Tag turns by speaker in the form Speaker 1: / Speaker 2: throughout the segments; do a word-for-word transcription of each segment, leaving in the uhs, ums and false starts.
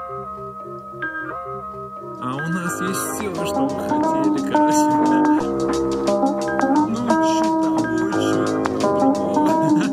Speaker 1: А у нас есть все, что вы хотели, короче. Ну, чуть того, чуть другого.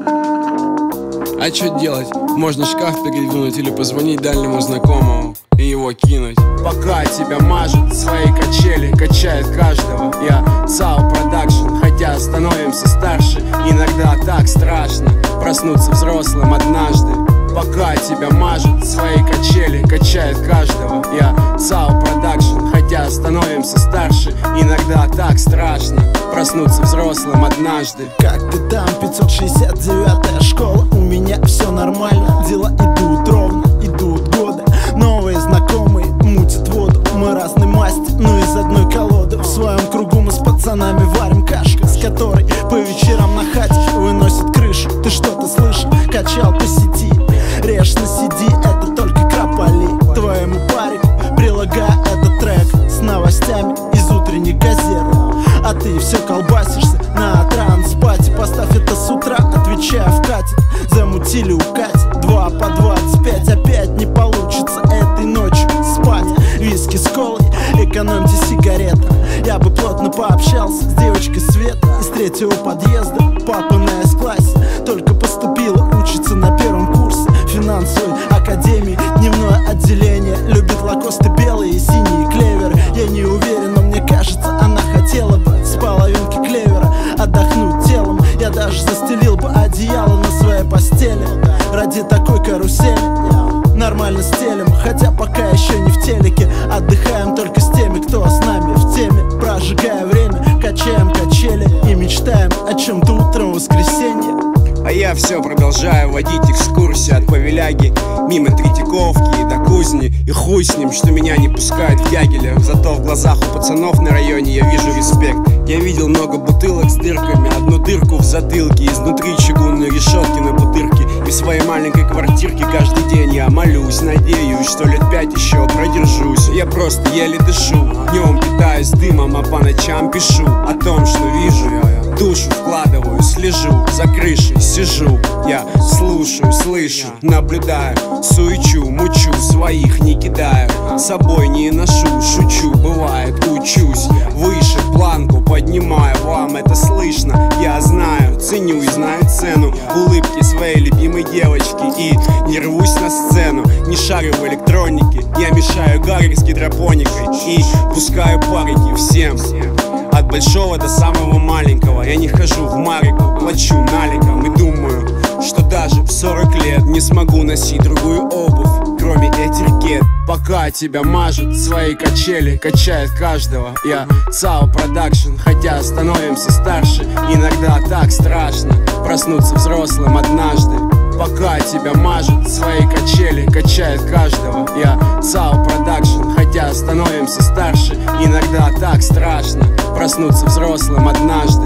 Speaker 2: А что делать? Можно шкаф передвинуть или позвонить дальнему знакомому и его кинуть. Пока тебя мажут, свои качели качает каждого. Я САУ Продакшн, хотя становимся старше. Иногда так страшно проснуться взрослым однажды. Пока тебя мажут, свои качели качает каждого. Я САУ Продакшн, хотя становимся старше. Иногда так страшно проснуться взрослым однажды.
Speaker 3: Как ты там, пятьсот шестьдесят девятая школа? У меня все нормально, дела идут ровно, идут годы. Новые знакомые мутят воду, мы разной масти, но из одной колоды. В своем кругу мы с пацанами варим кашку, с которой по вечерам на хате выносит крышу. Ты что-то слышал? Качал по сети, режь на си ди, это только крополи. Твоему парику прилагаю этот трек с новостями из утренних газет. А ты все колбасишься на транспате. Поставь это с утра, отвечая вкатит. Замутили укатит, два по двадцать пять. Опять не получится этой ночью спать. Виски с колой, экономьте сигареты. Я бы плотно пообщался с девочкой Света из третьего подъезда, папа на эс-классе. Только поступила, учится на первом курсе финансовой академии. Дневное отделение, любит лакосты белые и синие клеверы. Я не уверен, но мне кажется, она хотела бы с половинки клевера отдохнуть телом. Я даже застелил бы одеяло на своей постели ради такой карусели. Нормально стелем, хотя пока еще не в телеке. Отдыхаем только с теми, кто с нами в теме. Прожигая время, качаем качели и мечтаем о чем-то утром в воскресенье.
Speaker 2: А я все продолжаю водить экскурсии от Павеляги мимо Третьяковки и до Кузни. И хуй с ним, что меня не пускают в Дягилев. Зато в глазах у пацанов на районе я вижу респект. Я видел много бутылок с дырками, одну дырку в затылке, изнутри чугунной решетки на бутырке. И в своей маленькой квартирке каждый день я молюсь, надеюсь, что лет пять еще продержусь. Я просто еле дышу, днем питаюсь дымом, а по ночам пишу о том, что вижу. Душу вкладываю, слежу, за крышей сижу. Я слушаю, слышу, наблюдаю, суечу, мучу, своих не кидаю, с собой не ношу, шучу, бывает, учусь. Выше планку поднимаю, вам это слышно. Я знаю, ценю и знаю цену улыбки своей любимой девочки. И не рвусь на сцену, не шарю в электронике. Я мешаю гарри с гидропоникой и пускаю парики всем. От большого до самого маленького. Я не хожу в Марику, плачу наликом. И думаю, что даже в сорок лет не смогу носить другую обувь, кроме этикет. Пока тебя мажут, свои качели качает каждого. Я САУ Продакшн, хотя становимся старше. Иногда так страшно проснуться взрослым однажды. Пока тебя мажут, свои качели качает каждого. Я САУ Продакшн, хотя становимся старше. Иногда так страшно проснуться взрослым однажды.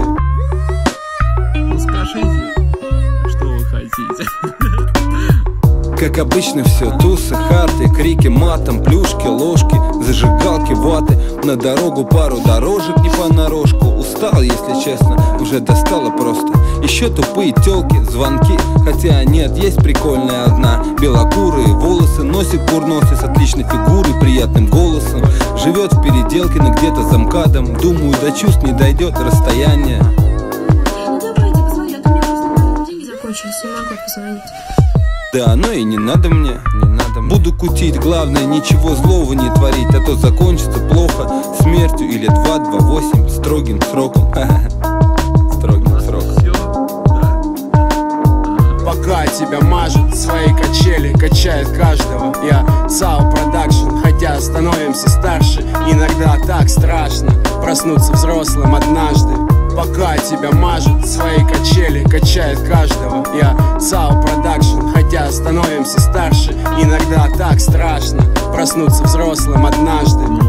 Speaker 1: Ну скажите, что вы хотите.
Speaker 4: Как обычно все, тусы, харты, крики матом, плюшки, ложки, зажигалки, ваты. На дорогу пару дорожек не понарошку. Устал, если честно, уже достало просто. Еще тупые тёлки, звонки, хотя нет, есть прикольная одна. Белокурые волосы, носик курносый с отличной фигурой, приятным голосом. Живет в переделке, но где-то за МКАДом. Думаю, до чувств не дойдет расстояние.
Speaker 5: Ну давайте позвони, а то мне просто деньги закончились, не могу позвонить.
Speaker 4: Да, но и не надо мне, не надо мне. Буду кутить, главное ничего злого не творить, а то закончится плохо смертью или два, два, восемь строгим сроком. Строгим сроком.
Speaker 2: Пока тебя мажут, свои качели качает каждого. Я САУ Продакшн, хотя становимся старше. Иногда так страшно проснуться взрослым однажды. Пока тебя мажут, свои качели качает каждого. Я САУ Продакшн, хотя становимся старше. Иногда так страшно проснуться взрослым однажды.